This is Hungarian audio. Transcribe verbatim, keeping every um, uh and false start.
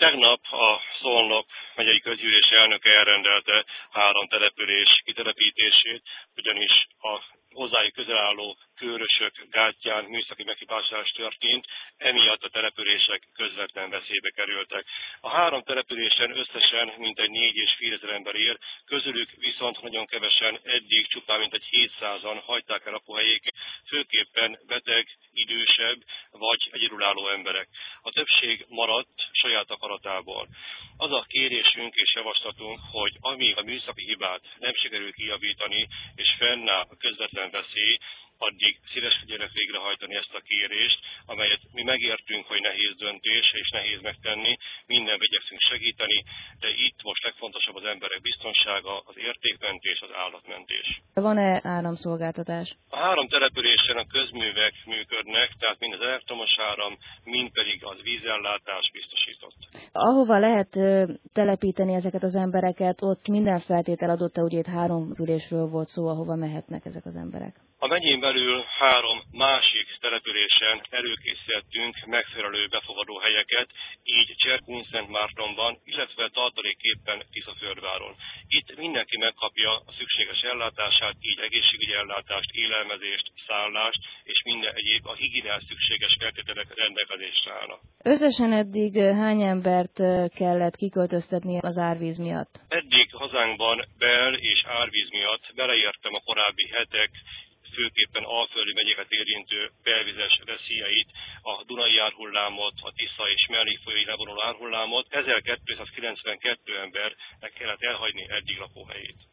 Tegnap a Szolnok megyei közgyűlés elnöke elrendelte három település kitelepítését, ugyanis a hozzájuk közel álló Kőrösök gátján műszaki meghibásodás történt, emiatt a települések közvetlen veszélybe kerültek. A három településen összesen mintegy négy és fél ezer ember él, közülük viszont nagyon kevesen, eddig csupán mintegy hétszázan hagyták el lakóhelyéket, főképpen beteg, idősebb vagy egyedülálló emberek. A többség maradt saját akaratából. Az a kérésünk és javaslatunk, hogy amíg a műszaki hibát nem sikerül kijavítani és fennáll a közvetlen veszély, addig szíves figyelek végrehajtani ezt a kérést, amelyet mi megértünk, hogy nehéz döntés és nehéz megtenni, mindenben igyekszünk segíteni, de itt most legfontosabb az emberek biztonsága, az értékmentés, az állatmentés. Van-e áramszolgáltatás? A három településen a közművek működnek, tehát mind az elektromos áram, mind pedig az vízellátás biztosított. Ahova lehet telepíteni ezeket az embereket, ott minden feltétel adott-e, ugye itt három ülésről volt szó, ahova mehetnek ezek az emberek? A megyén belül három másik településen előkészítettünk megfelelő befogadó helyeket, így Cserkun-Szentmártonban, illetve tartaléképpen Tiszaföldváron. Itt mindenki megkapja a szükséges ellátását, így egészségügyi ellátást, élelmezést, szállást és minden egyéb a higiéniához szükséges feltételek rendelkezésre állnak. Összesen eddig hány embert kellett kiköltöztetni az árvíz miatt? Eddig hazánkban bel- és árvíz miatt beleértem a korábbi hetek, főképpen alföldi megyéket érintő belvizes veszélyeit, a Dunai árhullámot, a Tisza és mellékfolyói levonuló árhullámot, ezerkétszázkilencvenkettő embernek kellett elhagyni eddig lakóhelyét.